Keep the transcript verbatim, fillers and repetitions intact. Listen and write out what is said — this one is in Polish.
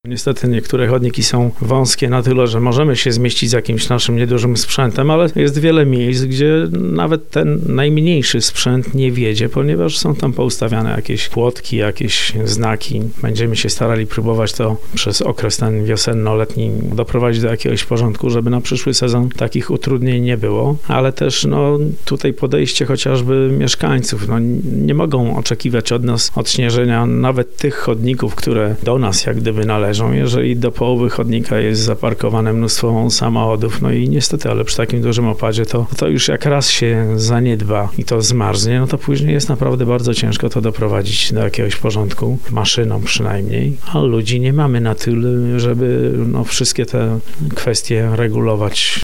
Niestety niektóre chodniki są wąskie na tyle, że możemy się zmieścić z jakimś naszym niedużym sprzętem, ale jest wiele miejsc, gdzie nawet ten najmniejszy sprzęt nie wiedzie, ponieważ są tam poustawiane jakieś płotki, jakieś znaki. Będziemy się starali próbować to przez okres ten wiosenno-letni doprowadzić do jakiegoś porządku, żeby na przyszły sezon takich utrudnień nie było, ale też no, tutaj podejście chociażby mieszkańców. No, nie mogą oczekiwać od nas odśnieżenia nawet tych chodników, które do nas jak gdyby należą. Jeżeli do połowy chodnika jest zaparkowane mnóstwo samochodów, no i niestety, ale przy takim dużym opadzie to, to już jak raz się zaniedba i to zmarznie, no to później jest naprawdę bardzo ciężko to doprowadzić do jakiegoś porządku, maszyną przynajmniej, a ludzi nie mamy na tyle, żeby no, wszystkie te kwestie regulować